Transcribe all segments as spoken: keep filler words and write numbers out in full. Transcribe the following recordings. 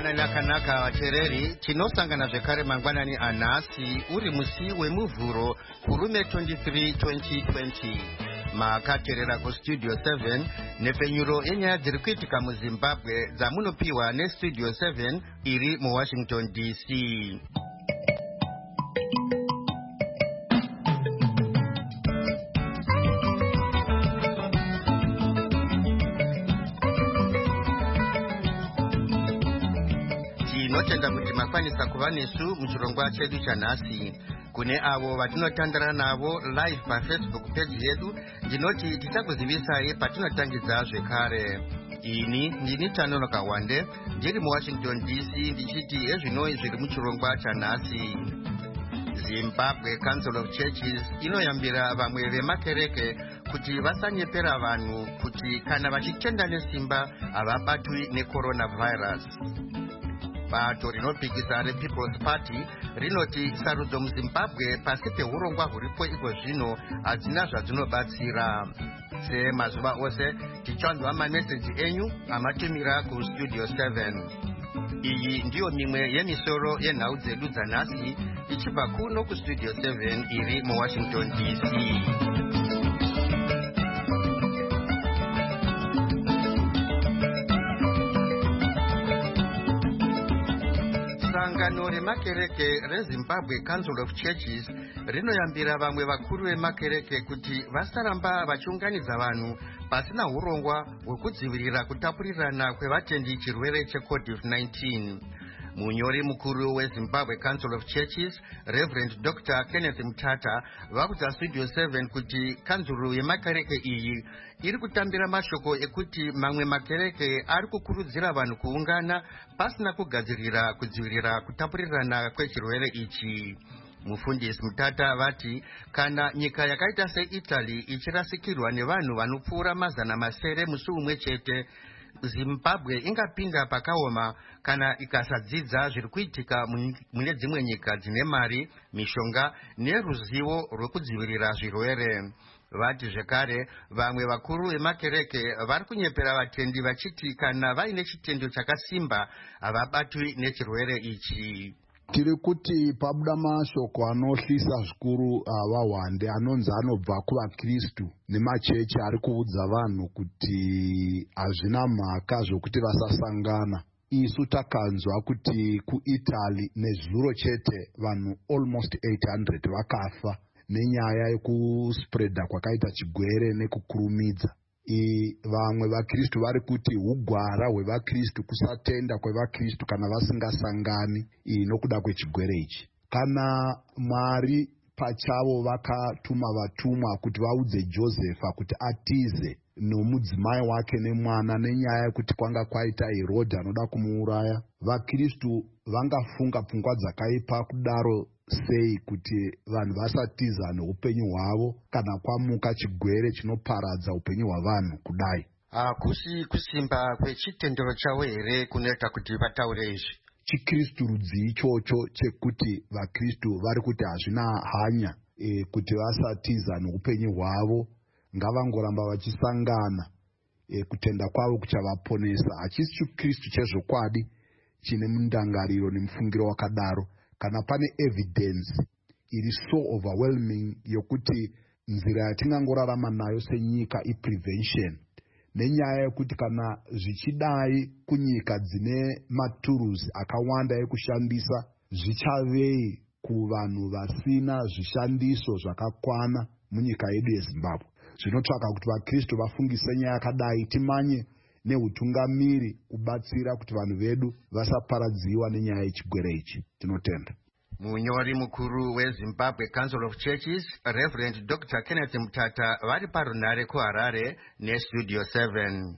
mangwanani akanaka vateereri, tinosangana zvekare mangwanani anhasi uri musi wemuvhuro kurume twenty-three twenty twenty. Makateerera kustudio seven nepfenyuro yenyaya dziri kuitika muzimbabwe dzamunopiwa nestudio seven iri muwashington D C. Tinotenda kuti makwanisa kuva nesu muchirongwa chedu chanhasi. Kune avo vatinotandara navo live pafacebook page yedu, ndinoti tichakuzivisai patinotangidza zvekare. Ini ndini Tanonoka Wande, ndiri muwashington D C, ndichiti ezvino zviri muchirongwa chanhasi. Zimbabwe Council of Churches inoyambira vamwe vemakereke kuti vasanyepera vanhu kuti kana vachitenda nesimba havabatwi necoronavirus. Bato rinopikisa rePeople's Party rinoti sarudzo muZimbabwe pasi peurongwa huripo iko zvino hadzina zvadzinobatsira. Semazuva ose tichanzwa mameseji enyu amatumira kustudio seven. Iyi ndiyo mimwe yemisoro yenhau dzedu dzanhasi ichibva kuno kustudio seven iri muwashington D C. Sangano remakereke reZimbabwe Council of Churches rinoyambira vamwe vakuru vemakereke kuti vasaramba vachiunganidza vanhu pasina urongwa hwekudzivirira kutapurirana kwevatendi chirwere checovid nineteen. Munyori mukuru weZimbabwe Council of Churches, Reverend Doctor Kenneth Mutata, vakuudza Studio seven kuti kanzuru yemakereke iyi iri kutambira mashoko ekuti mamwe makereke ari kukurudzira vanhu kuungana pasina kugadzirira kudzivirira kutapurirana kwechirwere ichi. Mufundisi Mutata vati kana nyika yakaita seItaly ichirasikirwa nevanhu vanopfuura mazana masere musi umwe chete, Zimbabwe ingapinda pakaoma kana ikasadzidza zviri kuitika mune dzimwe nyika dzine mari, mishonga neruzivo rwekudzivirira zvirwere. Vati zvekare vamwe vakuru vemakereke vari kunyepera vatendi vachiti kana vaine chitendo chakasimba havabatwi nechirwere ichi. Tiri kuti pabuda mashoko anohlisa zvikuru avawande anonzi anobva kuvaKristu nemachechi ari kuudza vanhu kuti hazvina mhaka zvokuti vasasangana. Isu takanzwa kuti kuItaly nezuro chete vanhu almost eight hundred vakafa nenyaya yekuspreada kwakaita chigwere nekukurumidza. I vamwe vaKristu vari kuti hugwara hwevaKristu kusatenda kwevaKristu kana vasingasangani nokuda kwechigwere ichi. Kana Mwari pachavo vakatuma vatumwa kuti vaudze Josefa kuti atize nomudzimai wake nemwana nenyaya yekuti kwanga kwaita Herodhi anoda kumuuraya, vaKristu vangafunga pfungwa dzakaipa kudaro sei kuti vanhu vasatiza neupenyu hwavo kana kwamuka chigwere chinoparadza upenyu hwavanhu kudai? Hakusi kusimba kwechitendero chavo here kunoita kuti vataure izvi? Chikristu rudzi ichocho chekuti vaKristu vari kuti hazvina hanya e, kuti vasatiza neupenyu hwavo, ngavangoramba vachisangana, e, kutenda kwavo kuchavaponesa. Hachisi Chikristu chezvokwadi chine mundangariro nemufungiro wakadaro. Kana pane evidence iri so overwhelming yokuti nzira yatingangorarama nayo senyika iprevention, nenyaya yekuti kana zvichidai kunyika dzine maturuzi akawanda ekushandisa, zvichavei kuvanhu vasina zvishandiso zvakakwana munyika yedu yeZimbabwe? Zvinotsvaka kuti vaKristu vafungise nyaya yakadai, timanye neutungamiri kubatsira kuti vanhu vedu vasaparadziwa nenyaya yechigwere ichi. Tinotenda. Munyori mukuru weZimbabwe Council of Churches, Reverend Doctor Kenneth Mutata, vari parunare kuHarare nestudio seven.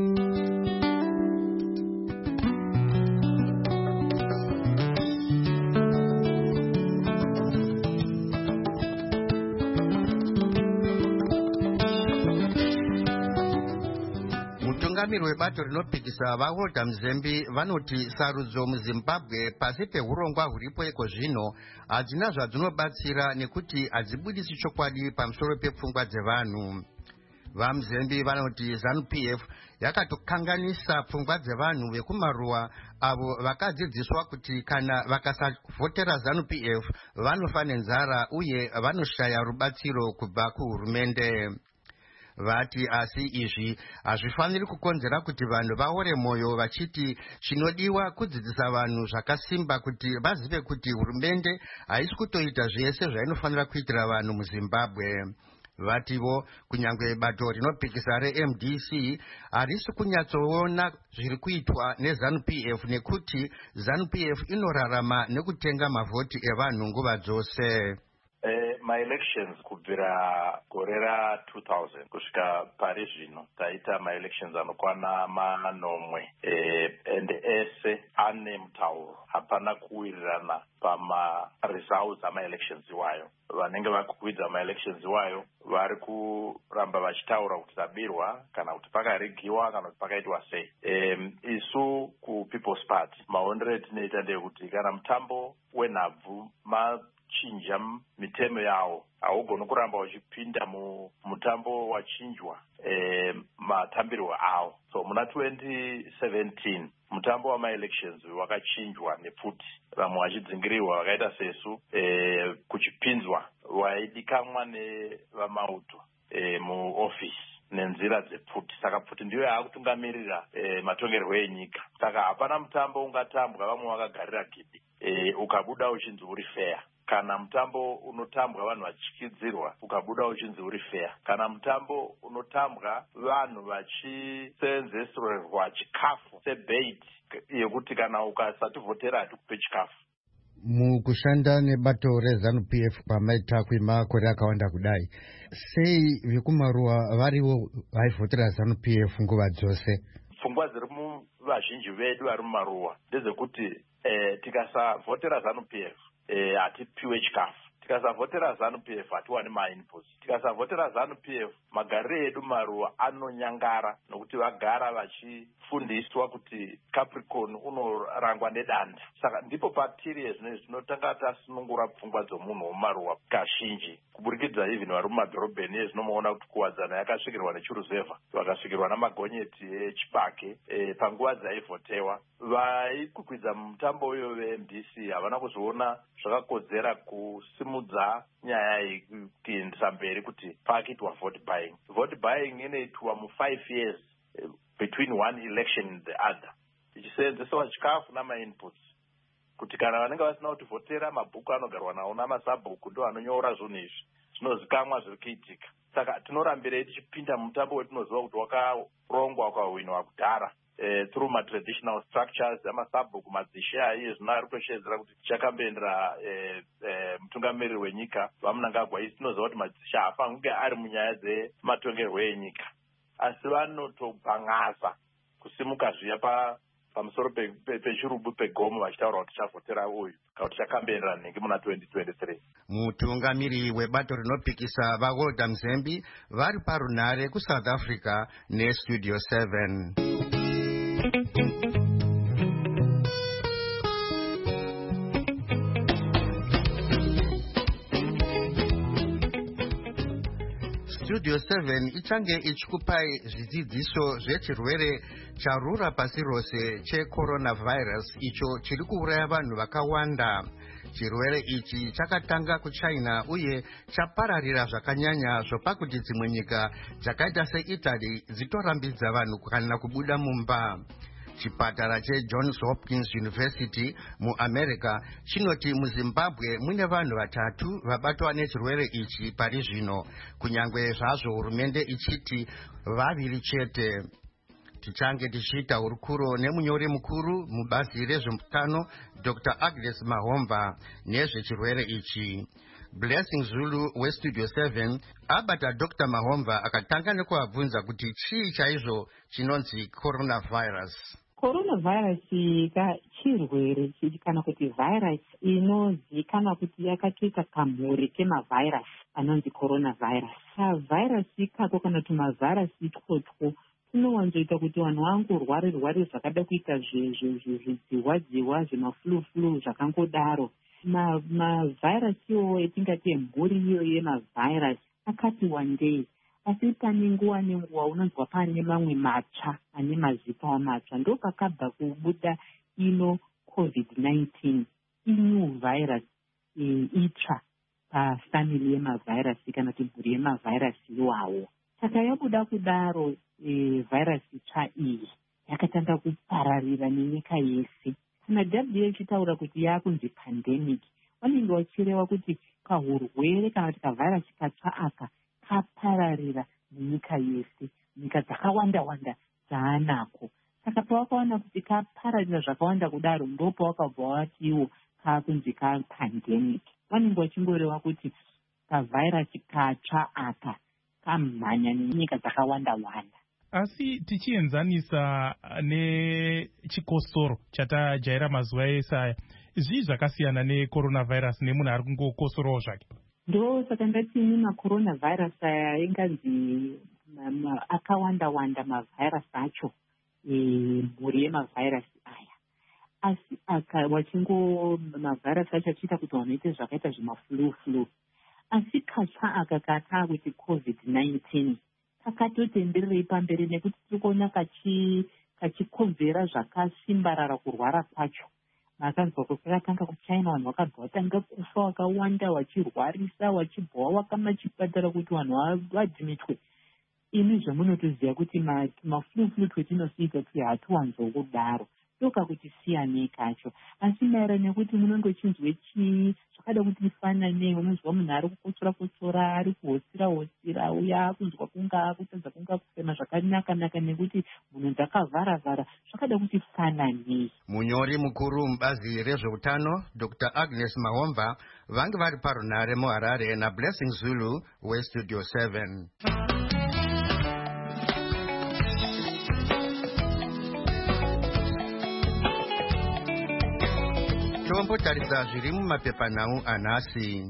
Mutungamiri webato rinopikisa vaWalter Mzembi vanoti sarudzo muZimbabwe pasi peurongwa huripo iko zvino hadzina zvadzinobatsira nekuti hadzibudisi chokwadi pamusoro pepfungwa dzevanhu. vamuzembi vanoti ZANU P F yakatokanganisa pfungwa dzevanhu vekumaruwa avo vakadzidziswa kuti kana vakasavhotera ZANU P F vanofa nenzara uye vanoshaya rubatsiro kubva kuhurumende. Vati asi izvi hazvifaniri kukonzera kuti vanhu vaore mwoyo vachiti chinodiwa kudzidzisa vanhu zvakasimba kuti vazive kuti hurumende haisi kutoita zvese zvainofanira kuitira vanhu muZimbabwe. Vativo kunyange bato rinopikisa reM D C harisi kunyatsoona zviri kuitwa neZANU P F nekuti ZANU P F inorarama nekutenga mavhoti evanhu nguva dzose. Eh, ma-elections kubvira gore ra two thousand kusvika pari zvino taita ma-elections anokwana manomwe eh, ende ese ane mutauro, hapana kuwirirana pama-results ama-elections iwayo. Vanenge vakukwidza ma-elections iwayo vari kuramba vachitaura kuti tabirwa kana kuti pakarigiwa kana kuti pakaitwa sei. Um, isu kuPeople's Party maonero etinoita ndeyekuti kana mutambo wenhabvu ma chinja mitemo yawo haugoni kuramba uchipinda mutambo wachinjwa eh, matambirwo awo. So muna twenty seventeen mutambo wama-elections wakachinjwa nepfuti, vamwe vachidzingiriwa vakaita sesu eh, kuchipinzwa waidikamwa nevamauto eh, muofisi nenzira dzepfuti. Saka pfuti ndiyo yaakutungamirira eh, matongerwo enyika. Saka hapana mutambo ungatambwa vamwe vakagarira gidi eh, ukabuda uchinzi uri fair. Kana mutambo unotambwa vanhu vachikyidzirwa ukabuda uchinzi uri fair. Kana mutambo unotambwa vanhu vachiseenzeserwa chikafu sebait yekuti kana ukasativhotera hatikupe chikafu. Mukushanda nebato reZANU P F pamaita kwemakore akawanda kudai, sei vekumaruwa variwo vaivhotera ZANU P F nguva dzose? Pfungwa dziri muvazhinji vedu vari mumaruwa ndezvekuti eh, tikasavhotera ZANU P F Eh, hatipiwe chikafu. Tikasavhotera ZANU P F hatiwani ma-inputs. Tikasavhotera ZANU P F magariro edu maruwa anonyangara nokuti vagara vachifundiswa kuti Capricorn unorangwa nedanda. Saka ndipo patiri zvino zvinotanga tasunungura pfungwa dzomunhu womaruwa kazhinji kuburikidza even vari mumadhorobheni ezvinomuona kuti kuwadzana yakasvikirwa nechiruzevha, vakasvikirwa namagonyeti echipake e, panguva dzaivhotewa. Vaikwikwidza mutambo uyo veM D C havana kuzoona zvakakodzera kusimudza nyaya yekuendesa mberi kuti pakiitwa vote buying. Vote buying inoitwa mu-five years uh, between one election and the other, ichiseenzesewa chikafu nama-inputs kuti kana vanenge vasina kutivhotera mabhuku anogarwa nawo namasabhuku ndo anonyora zvinhu izvi zvinozikamwa zviri kuitika. Saka tinorambirei tichipinda mutambo wetinoziva kuti wakarongwa ukahwinwa kudhara Uh, through ma-traditional structures amasabhuku madzishe aiye zvino ari kutoshedzera kuti tichakamboendera uh, uh, mutungamiriri wenyika vamunangagwa. Isi tinoziva kuti madzishe haafaniri kunge ari munyaya dzematongerwo enyika, asi vanotobhan'aza kusimuka zviya pa pamusoro pechirubu pe, pe pegomo vachitaura kuti tichavhotera uyu kana kuti tichakamboendera nhengi muna twenty twenty-three. Mutungamiri webato rinopikisa vaWalter Mzembi vari parunhare kuSouth Africa neStudio seven. Studio seven ichange ichikupai zvidzidziso zvechirwere charura pasi rose checoronavirus icho chiri kuuraya vanhu vakawanda. Chirwere ichi chakatanga kuChina uye chapararira zvakanyanya zvopakuti dzimwe nyika dzakaita seItaly dzitorambidza vanhu kana kubuda mumba. Chipatara cheJohns Hopkins University muAmerica chinoti muZimbabwe mune vanhu vatatu vabatwa nechirwere ichi pari zvino, kunyange zvazvo hurumende ichiti vaviri chete. Tichange tichiita hurukuro nemunyori mukuru mubazi rezveutano Doctor Agnes Mahomva nezvechirwere ichi. Blessing Zulu weStudio seven abata Doctor Mahomva akatanga nekuabvunza kuti chii chaizvo chinonzi coronavirus. Coronavirus chirwere kana kuti virus inozikanwa kuti yakatoita kamhuri kemavirus anonzi coronavirus. Virus ikako kana kuti mavirus itwotwo inowanzoita kuti vanhu vangorware rware zvakada kuita zvidziwa-dziwa zvemaflu-flu zvakangodaro. Mavirus iwowo etingati mhuri iyo yemavirus akati wandei. asi pane nguva nenguva unonzwa pane mamwe matsva ane mazipawo matsva. Ndo pakabva kubuda ino covid nineteen, inew virus e, itsva pafamily yemavhairasi kana kuti mhuri yemavhairasi iwawo. Saka yabuda kudaro e, virus itsva iyi yakatanga kupararira nenyika yese. Kana W H O itaura kuti yakunzi pandemic, vanenge vachireva kuti kahurwere kana kuti kavhairasi katsva aka kapararira nenyika yese, nyika dzakawanda wanda dzaanako. Saka pawakaona kuti kapararira zvakawanda kudaro, ndo pawakabva watiwo kakunzi kapandemic. Vanenge vachingoreva kuti kavhairasi katsva aka kamhanya nenyika dzakawanda wanda. Asi tichienzanisa nechikosoro chatajaira mazuva ese aya, zvii zvakasiyana necoronavirus nemunhu ari kungokosorowo zvake? Ndo saka ndatini macoronavirus aya inganzi akawanda wanda mavhairasi acho, mhuri yemavhairasi aya. Asi aka wachingo mavhairasi acho achiita kuti vanoite zvakaita zvimaflu flu. Asi katsva aka kataa kuti covid nineteen kakatotendererei pamberi nekuti tiri kuona kachikonzera zvakasimbarara kurwara kwacho. Makanzwa kwakatanga kuchina vanhu vakabva vatanga kufa wakawanda, wachirwarisa, wachibva waka machipatara kuti vanhu vadhimitwe. Imi zvamunotoziva kuti mafluflu twetinoziita kuti hatuwanzokudaro, toka kuti siyanei kacho. Asi maererano nekuti munenge uchinzwe chii zvakada kuti ifananei, unonzwa munhu ari kukotsora kotsora, ari kuhotsira hotsira, uya akunzwa kunga kutadza kunga kufema zvakanaka naka nekuti munhu dzakavhara vhara, zvakada kuti ifananei. Munyori mukuru mubazi rezveutano Doctor Agnes Mahomva vange vari parunare muHarare naBlessing Zulu weStudio seven. Tombotarisa zviri mumapepanhau anhasi.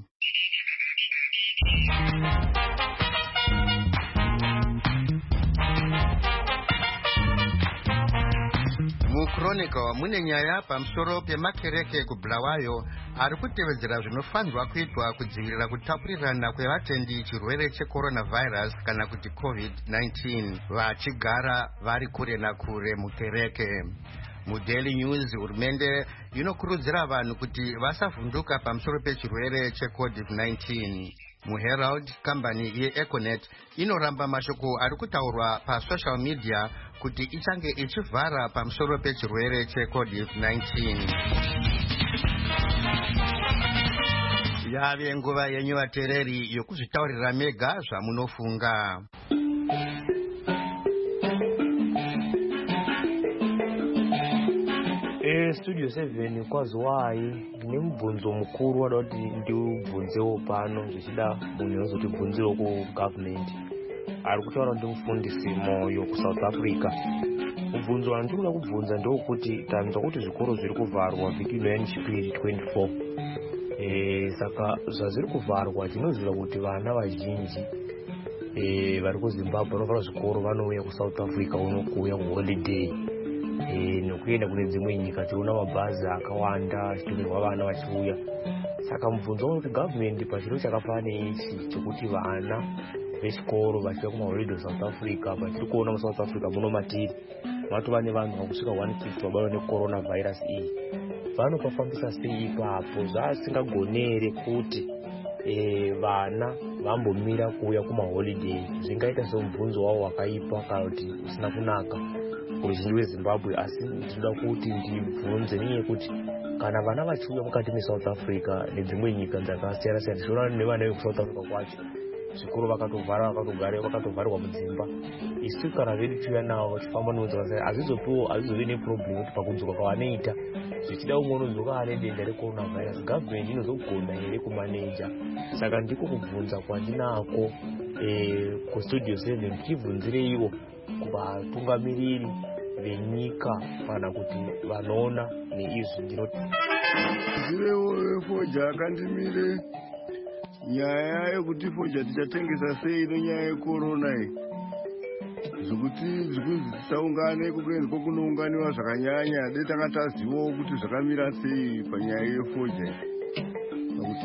MuChronicle mune nyaya pamusoro pemakereke kuBulawayo ari kutevedzera zvinofanirwa kuitwa kudzivirira kutapurirana kwevatendi chirwere checoronavirus kana kuti covid nineteen vachigara vari kure nakure mukereke. MuDaily News hurumende inokurudzira vanhu kuti vasavhunduka pamusoro pechirwere checovid nineteen. MuHerald kambani yeEconet inoramba mashoko ari kutaurwa pasocial media kuti ichange ichivhara pamusoro pechirwere checovid nineteen. Yave nguva yenyu vateereri yokuzvitaurira mega zvamunofunga. Studio seven kwaziwai ndine mubvunzo mukuru wada kuti ndiubvunzewo pano zvichida munhu anozotibvunzirawo kugovernment. Ari kutaura ndi mufundisi Moyo kuSouth Africa. Mubvunzo wandinoda kubvunza ndewekuti tanzwa kuti zvikoro zviri kuvharwa vhiki ino yechipiri twenty-four. Eh, saka zvazviri kuvharwa tinoziva kuti vana vazhinji eh vari kuZimbabwe vanovhara zvikoro vanouya kuSouth Africa uno kuuya kuholiday. Eh nokuenda kune dzimwe nyika tiona mabhazi akawanda achitumirwa vana vachiuya. Saka mubvunzo kuti government pachiro chakafanana ichi chekuti vana vechikoro vachiuya kumaholiday South Africa, pachiri kuona muSouth Africa muno matiri matova nevanhu vakusvika one fifty vabatwa necoronavirus iyi, vanopafambisa sei ipapo? Zvasingagonere kuti eh vana vambomira kuuya kumaholiday. Zvingaita semubvunzo wavo wakaipa kana kuti usina kunaka kuruzhinji weZimbabwe. Asi ndinoda kuti ndibvunze niye kuti kana vana vachiuya mukati meSouth Africa nedzimwe nyika dzakasiyana siyana, tichiona nevana vekuSouth Africa kwacho zvikoro vakatovhara vakatogara vakatovharirwa mudzimba. Isu kana vedu tiuya navo vachifamba nodzakasiyana hazvizopiwo hazvizovi neproblem kuti pakudzoka kwavanoita zvichida umwe unodzoka ane denda recoronavirus, government inozogona here kumaneja? Saka ndiko kubvunza kwandinako eh kuStudio seven tichibvunzireiwo kuvatungamiriri venyika kana kuti vanoona neizvi. Ndinoti zirewo foja akandimire nyaya yekuti foja tichatengesa sei ino nyaya yekorona iyi, zvokuti zvikuzi tisaungane kukuenzwa kunounganiwa zvakanyanya. Dai tanga tazivawo kuti zvakamira sei panyaya yefoja, nokuti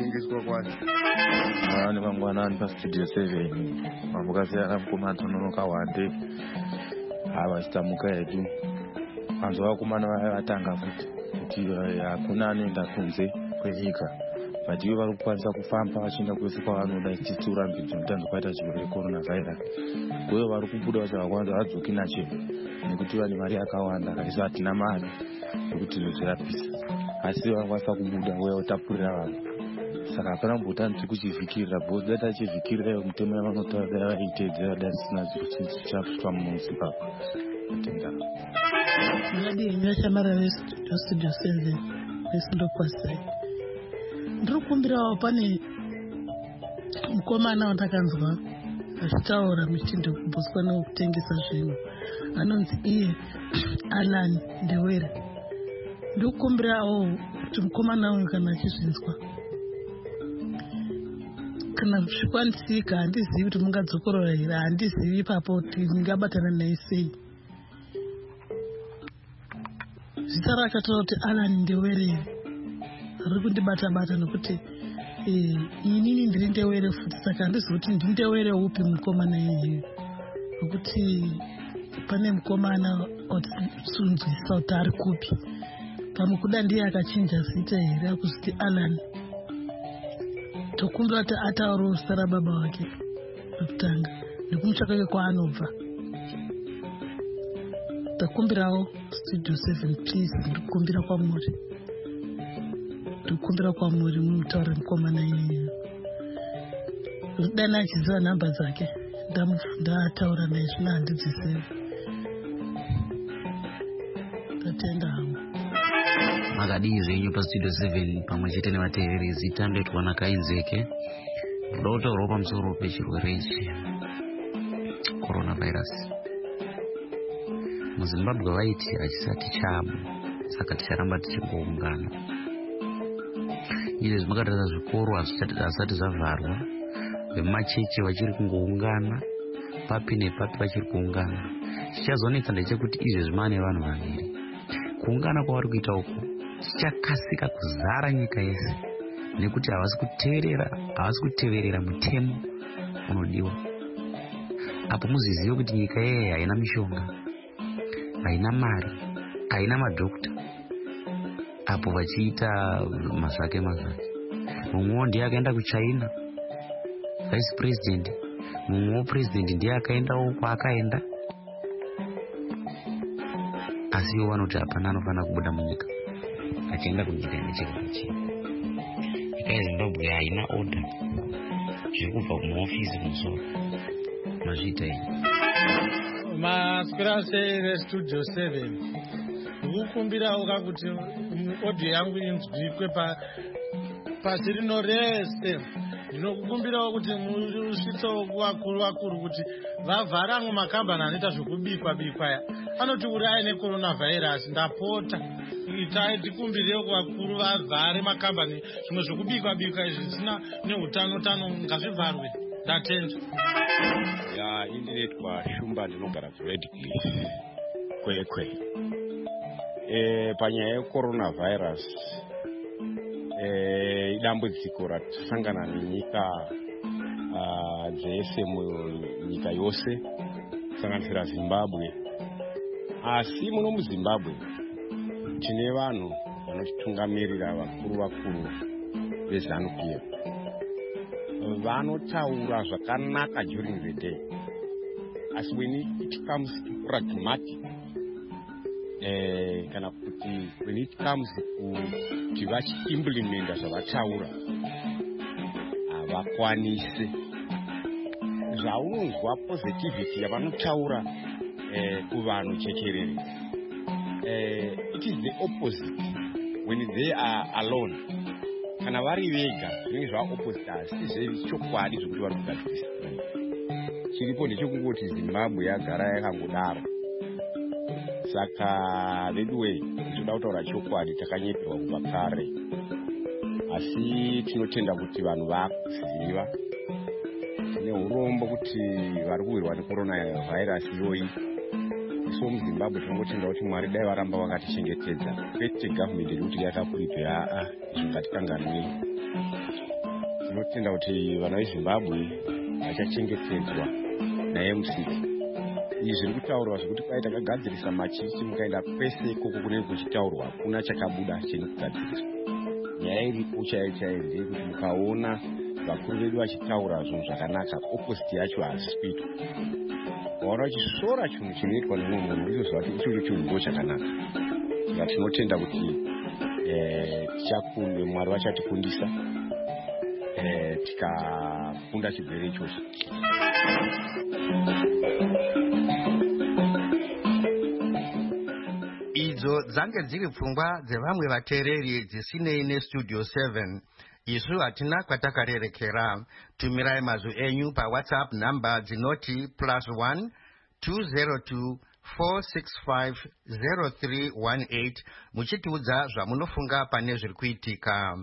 kutengeswa kwacho. Vana vangwanani pastudio seven vambokasiyana mukomana tononoka wande havachitamuka hedu vanzwa vakomana vaya vatanga futi kuti hakuna anoenda kunze kwenyika but ivo vari kukwanisa kufamba vachienda kwese kwavanoda ichitsura mbidzo mutanzo kwaita chirwere coronavirus uye vari kubuda vacha vakwanza vadzoki nacho nekuti vane mari yakawanda kaisa hatina mari yekuti tinozvirapisa asi vakwanisa kubuda uye utapurira vanhu saka hapana mbotani tiri kuchivhikirira bhozi dati achivhikirira mutemo yavanotaura vaitedzera dati sina chichaputwa munosi papa atenda Mwadini Shamara Studio Studio seven Wesindo Kwasai. Ndiri kukumbirawo pane mukomana wandakanzwa achitaura muchindo kubhoswa nekutengesa zvinhu anonzi iye Alan Ndewere. Ndiri kukumbirawo kuti mukomana uyu kana achizvinzwa kana zvikwanisika handizivi kuti mungadzokorora here handizivi ipapo kuti ndingabatana naye sei. Zita rakataura kuti Alan Ndewere riri kundibata-bata nokuti inini ndiri Ndewere futi saka handizivi kuti ndindewere upi mukomana iyeyo nokuti pane mukomana otsunzwisa kuti ari kupi pamwe kuda ndiye akachinja zita here akuziti Alan. Tokumbira kuti ataurawo zita rababa wake rekutanga nekumutsvaka kwaanobva. Takumbirawo Studio seven please ndikukumbira kwamuri ndikukumbira kwamuri mumutaure mukomana iyeyo dana achiziva nhamba dzake ndataura naye zvino handidzizivi tatenda hangu. Makadii zvenyu pastudio seven pamwe chete nevateereri zita ndoitwa naKainzeke. Ndoda kutaurawo pamusoro pechirwere ichi coronavirus. MuZimbabwe vaiti hachisati chamo saka ticharamba tichingoungana. Izvezvi makatarisa zvikoro hazvisati zvavharwa, vemachechi vachiri kungoungana, papi nepapi vachiri kuungana. Chichazonetsa ndechekuti izvezvi maane vanhu vaviri. Kuungana kwavari kuita uku chichakasika kuzara nyika yese nekuti havasi kuteerera havasi kuteverera mutemo unodiwa. Apo muzizive kuti nyika yeye haina mishonga, haina mari, haina madhokta. Apo vachiita mazvake mazvake. Mumwewo ndiye akaenda kuChina, vice president. Mumwewo president ndiye akaendawo kwaakaenda. Asi ivo vanoti hapana anofanira kubuda munyika achienda kunyika nechekachii. Nyika yeZimbabwe haina order, zviri kubva kumaofisi musoro. Mazviita iyi maswera sei vestudio seven ndikukumbirawo kakuti audio yangu inzwikwe pasi rino rese. Ndinokukumbirawo kuti musvitsewo kuvakuru vakuru kuti vavhare amwe makambani anoita zvokubikwa bikwa ya anotiuraya necoronavirus. Ndapota itai tikumbirewo kuvakuru vavhare makambani zvimwe zvokubikwa bikwa izvi zvisina neutano tano ngazvivharwe. Ndatenda. Ya indinetwa Shumba ndinogara kuRed Cliff kwekwe. E, panyaya yecoronavirus e, idambudziko ratisangana nenyika uh, dzese munyika yose kusanganisira Zimbabwe. Asi muno muZimbabwe tine vanhu vanotitungamirira vakuru vakuru veZANU-P F vanotaura zvakanaka during the day. As when it comes to pragmatic eh, kana kuti when it comes kuti vachiimplementa zvavataura havakwanise. Zvaunonzwa positivity yavanotaura eh, kuvanhu checherere, eh, it is the opposite when they are alone. Kana vari vega zvinenge zvava opposite, asi zvechokwadi zvokuti vari kugadzirisa. Chiripo ndechekungoti Zimbabwe yagara yakangodaro. Saka veduwe tinoda kutaura chokwadi, takanyeperwa kubva kare. Asi tinotenda kuti vanhu vakuziva. Tine urombo kuti vari kuwirwa necorona virus iyoyi. So muZimbabwe tinongotenda kuti Mwari dai varamba vakatichengetedza. Kwete government iri kuti yakakuripira, aa, izvo ngatikanganwei. tinotenda kuti vana vezimbabwe vachachengetedzwa naemusiki. Izvi zviri kutaurwa zvekuti kwai takagadzirisa machichi mukaenda kwese ikoko kunenge kuchitaurwa hakuna chakabuda chine kugadziriswa. Nyaya iripo chaiyo chaiyo ndeyekuti mukaona vakuru vedu vachitaura zvinhu zvakanaka, opposite yacho hazisi kuitwa. Waona uchisora chinhu chinoitwa nemumwe munhu uchizoziva kuti ichocho chinhu ndo chakanaka. Saka tinotenda kuti tichakunde Mwari vachatifundisa tikakunda chirwere ichocho. Idzo dzange dziri pfungwa dzevamwe vateereri dzisinei nestudio seven. Isu hatina kwatakarerekera. Tumirai mazwi enyu paWhatsApp namba dzinoti plus one two zero two four six five zero three one eight muchitiudza zvamunofunga pane zviri kuitika.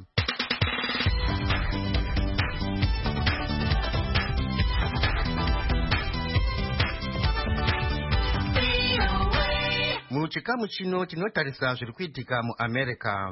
Muchikamu chino tinotarisa zviri kuitika muAmerica.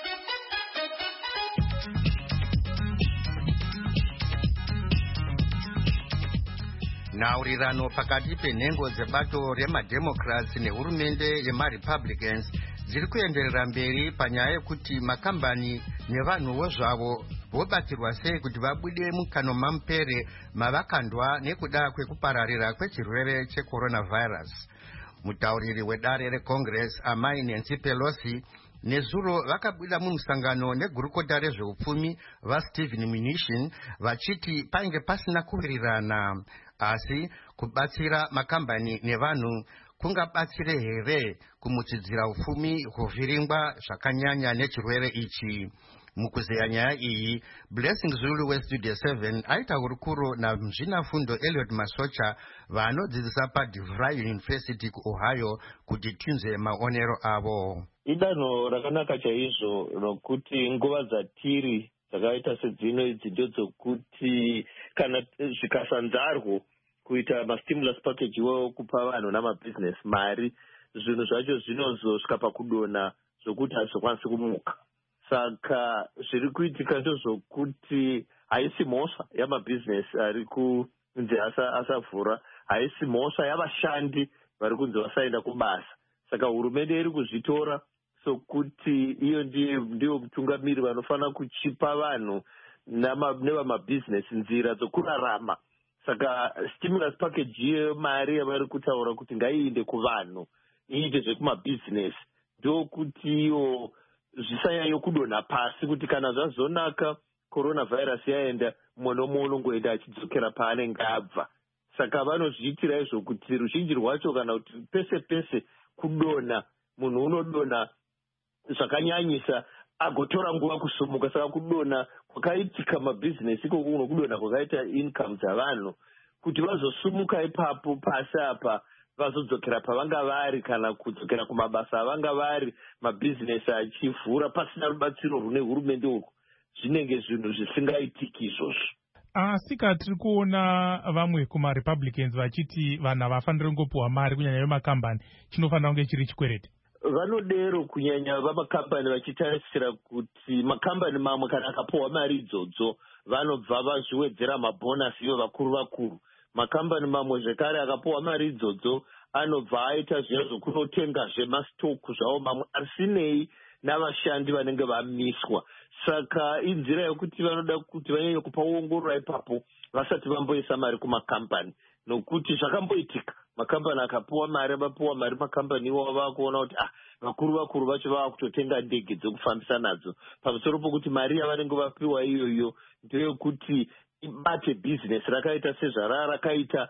Nhaurirano pakati penhengo dzebato remademocrats nehurumende yemarepublicans dziri kuenderera mberi panyaya yekuti makambani nevanhuwo zvavo vobatsirwa sei kuti vabude mukano mamupere mavakandwa nekuda kwekupararira kwechirwere checoronavirus. Mutauriri wedare reCongress amai Nancy Pelosi nezuro vakabuda mumusangano negurukota rezveupfumi vaStephen Mnuchin vachiti painge pasina kuwirirana, asi kubatsira makambani nevanhu kungabatsire here kumutsidzira upfumi huvhiringwa zvakanyanya nechirwere ichi. Mukuzeya nyaya iyi, Blessing Zulu weStudio seven aita hurukuro namuzvinafundo Elliot Masocha vanodzidzisa paDeVry University kuOhio kuti tinzwe maonero avo. Idanho rakanaka chaizvo rokuti nguva dzatiri dzakaita sedzino idzi ndedzokuti kana zvikasanzarwo kuita mastimulus package wekupa vanhu namabusiness mari, zvinhu zvacho zvinozosvika pakudonha zvokuti hazvikwanisi kumuka. Saka zviri kuitika ndezvokuti haisi mhosva yamabusiness ari kunzi asavhura, haisi mhosva yavashandi vari kunzi vasaenda kubasa. Saka hurumende iri kuzvitora sokuti iyo ndiyo mutungamiri vanofanira kuchipa vanhu nevamabusiness nzira dzokurarama. Saka stimulus package iyo mari yavari kutaura kuti ngaiinde kuvanhu iite zvekumabusiness ndokuti iyo zvisanyanya kudonha pasi, kuti kana zvazonaka coronavirus yaenda mumwe nomumwe unongoenda achidzokera paanenge abva. Saka vanozviitira izvo kuti ruzhinji rwacho kana kuti pese pese kudonha, munhu unodonha zvakanyanyisa agotora nguva kusumuka. Saka kudonha kwakaitika mabhizinesi ikoko kuno kudonha kwakaita income dzavanhu kuti vazosumuka ipapo pasi apa vazodzokera pavanga vari kana kudzokera kumabasa avanga vari, mabhizinesi achivhura pasina rubatsiro rune hurumende uku, zvinenge zvinhu zvisingaitiki izvozvo. Asika tiri kuona vamwe kumarepublicans vachiti vanhu havafaniri ngopuwa mari kunyanya vemakambani, chinofanira kunge chiri chikwereti. Vanodero kunyanya vamakambani vachitarisira kuti makambani mamwe kana akapuwa mari idzodzo vanobva vazviwedzera mabhonasi ivo vakuru vakuru. Makambani mamwe zvekare akapuwa mari idzodzo anobva aita zviya zvokunotenga zvemastoku zvavo mamwe asinei navashandi vanenge vamiswa. Saka inzira yekuti vanoda kuti vanyanye kupa uongorora ipapo vasati vamboisa mari kumakambani, nokuti zvakamboitika makambani akapuwa mari vapuwa mari makambani iwavo vakuona kuti ah vakuru vakuru vacho vava kutotenga ndege dzokufambisa nadzo, pamusoro pokuti mari yavanenge vapiwa iyoyo ndeyekuti ibate bhizinesi rakaita sezvara rakaita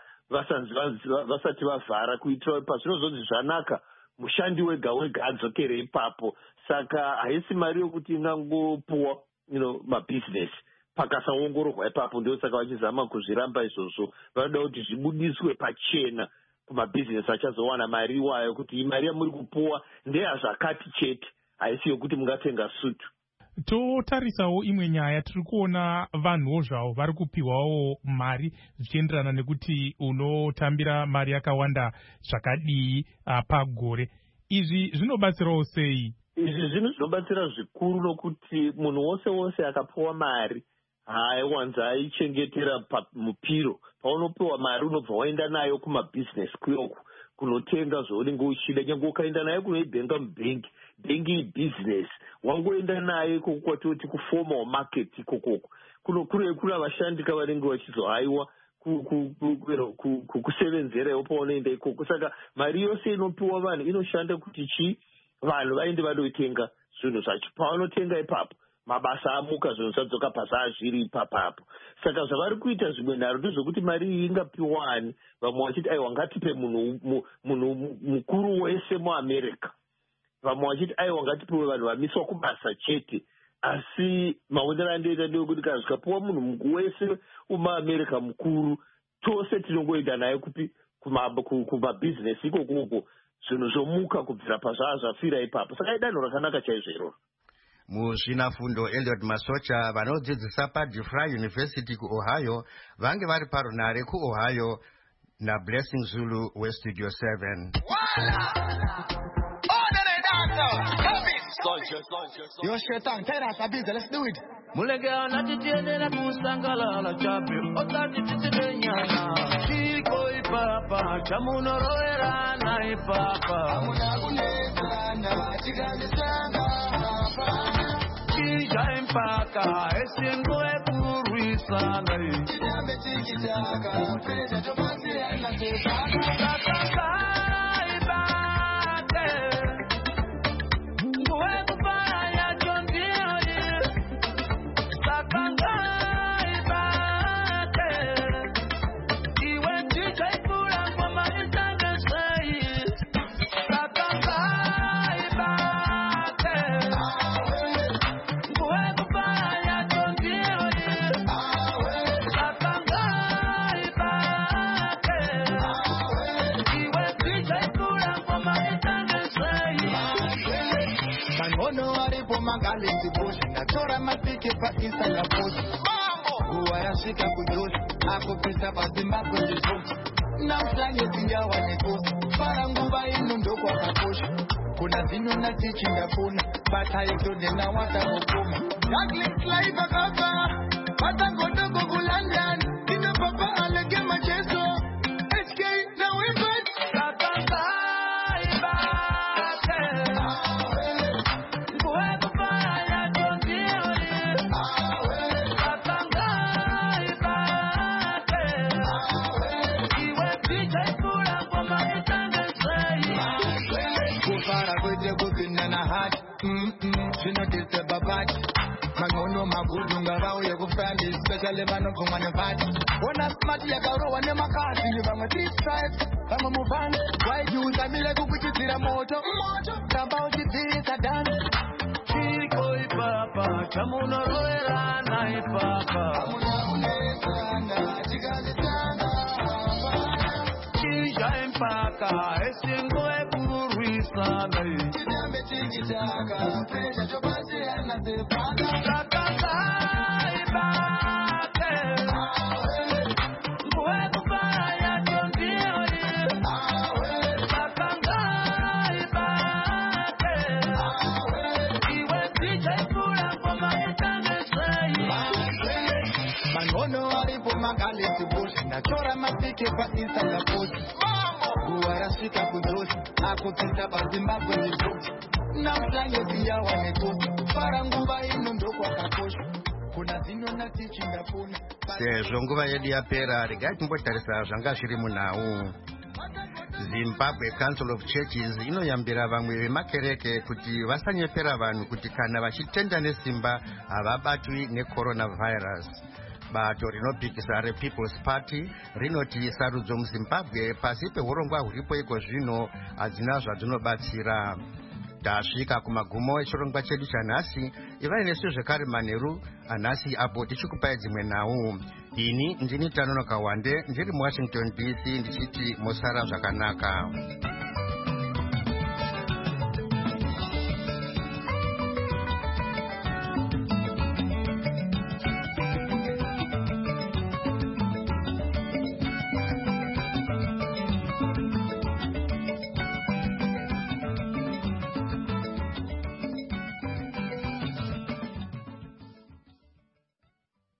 vasati vavhara, kuitira pazvinozonzi zvanaka mushandi wega wega adzokere ipapo. Saka haisi mari yokuti ingangopuwa you know, mabhizinesi pakasaongororwa ipapo. Ndio saka vachizama kuzviramba izvozvo, vanoda kuti zvibudiswe pachena kumabhizinesi achazowana mari iwayo, kuti mari yamuri kupuwa ndeyazvakati chete, haisi yokuti mungatenga sutu. Totarisawo imwe nyaya, tiri kuona vanhuwo zvavo vari kupiwawo mari zvichienderana nekuti unotambira mari yakawanda zvakadii pagore. Izvi zvinobatsirawo sei? Izvi zvinhu zvinobatsira zvikuru, nokuti munhu wose wose akapuwa mari haiwanza aichengetera mupiro. Paunopiwa mari unobva waenda nayo kumabhizinesi kuyoku kunotenga zvaunenge uchida. Nyange ukaenda nayo kunoibhenga mubhengi, bhengi ibhizinesi, wangoenda nayo ikoko kwatoti kuformal market ikokoko. Kuna vashandi kavanenge vachizohaiwa kusevenzerawo paunoenda ikoko. Saka mari yose inopiwa vanhu inoshanda kuti chi vanhu vaende vandotenga zvinhu zvacho. Paunotenga ipapo mabasa amuka, zvinhu zvadzoka pasa zviri ipapapo. Saka zvavari kuita zvimwe nharo ndezvokuti mari iyi ingapiwani. Vamwe vachiti aiwa ngatipe munhu mukuru wese muAmerica, vamwe vachiti aiwa ngatipiwe vanhu vamiswa kubasa chete. Asi maonero andoita ndekuti kana zvikapiwa munhu wese muAmerica mukuru, tose tinongoenda naye kupi kumabhizinesi ikokoko, zvinhu zvomuka kubvira pazvaa zvafira ipapo. Saka idanho rakanaka chaizvo iroro. Muzvinafundo Eliot Masocha vanodzidzisa paDeFry University kuOhio vange vari parunare kuOhio naBlessing Zulu weStudio seven. Yo, Shaitan, tell us a bit, let's do it. Mulega na titiende na kusangala la chapi otati titidenyana chiko ipapa chamuno roera na ipapa amuna kuneza na chigalisanga chija impaka esingo ekuruisa ngai chidambe chikitaka pesa tomasi ana tepaka Magalenti bush, nachora matike pa Instagram post. Mambo, uayashika kujoshi, ako pesa bazima kwenye joshi. Na msanye siya waneko, para nguba inu ndoko wakakoshi. Kuna zinu na tichinga kuna, bata yeto dena wata mokoma. Douglas live akapa, bata ngodogo gulandan, ina papa alege macheso. H K na wibet, kakamba. Mangono magudunga rao ya kufandi especially mano kumane vati wana smart ya garo wane makasi vama three stripes vama muvani why you zamile kukuchitira moto kamba uchitisa dance chiko ipapa chamuno roera na ipapa amuna unesa na chigazi tanga chija impaka esingo ekuruisa ngai chidambe chikitaka pesa chopasi ana tepaka Magalenti bush, nachora mapike pa Instagram post. Uayashika kujoshi, ako pesa bazima kwenye joshi. Na msanye siya waneko, para nguba inu ndoko wakakoshi. Kuna zino na tichinga kuna. Sezvo nguva yedu yapera, regai timbotarisa zvanga zviri munhau. Zimbabwe Council of Churches inoyambira vamwe vemakereke kuti vasanyepera vanhu kuti kana vachitenda nesimba havabatwi necoronavirus. Bato rinopikisa rePeople's Party rinoti sarudzo muZimbabwe pasi peurongwa huripo iko zvino hadzina zvadzinobatsira. Tasvika kumagumo echirongwa chedu chanhasi. Ivai nesu zvekare manheru anhasi apo tichikupai dzimwe nhau. Ini ndini Tanonoka Wande ndiri muWashington D C ndichiti musara zvakanaka.